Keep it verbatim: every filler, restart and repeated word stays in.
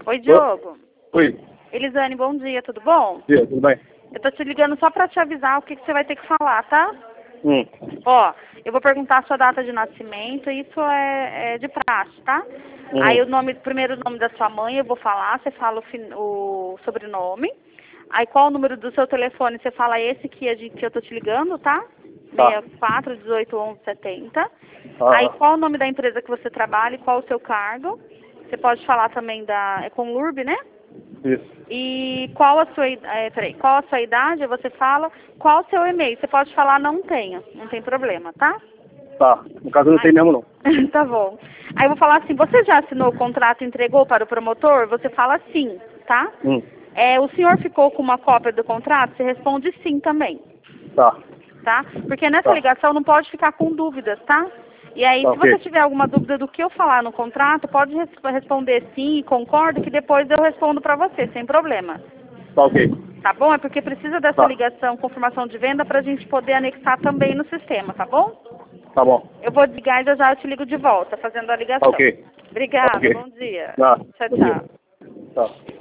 Oi, Diogo. Oi. Elisane, bom dia, tudo bom? Dia, tudo bem? Eu tô te ligando só pra te avisar o que, que você vai ter que falar, tá? Hum. Ó, eu vou perguntar a sua data de nascimento, isso é, é de praxe, tá? Uhum. Aí o nome, primeiro o nome da sua mãe eu vou falar, você fala o, fin- o sobrenome. Aí qual o número do seu telefone? Você fala esse que, é de, que eu tô te ligando, tá? Tá. sessenta e quatro, dezoito, onze, setenta. Ah, Aí qual o nome da empresa que você trabalha e qual o seu cargo? Você pode falar também da... É com L U R B, né? isso. E qual a sua, id- é, peraí, qual a sua idade? Você fala qual o seu e-mail. Você pode falar não tenho, não tem problema, tá? Tá. No caso, eu não Aí- tem mesmo, não. Tá bom. Aí eu vou falar assim, você já assinou o contrato e entregou para o promotor? Você fala sim, tá? Hum. É, o senhor ficou com uma cópia do contrato? Você responde sim também, Tá. tá? Porque nessa Tá. ligação não pode ficar com dúvidas, tá? E aí, Tá, se ok. você tiver alguma dúvida do que eu falar no contrato, pode res- responder sim, concordo, que depois eu respondo para você, sem problema. Tá, ok. Tá bom? É porque precisa dessa Tá. ligação, confirmação de venda, para a gente poder anexar também no sistema, tá bom? Tá bom. Eu vou desligar e já já eu te ligo de volta, fazendo a Tá, ligação. ok. Obrigada, Ok. bom dia. Tá. Tchau, Bom tchau. dia. Tá.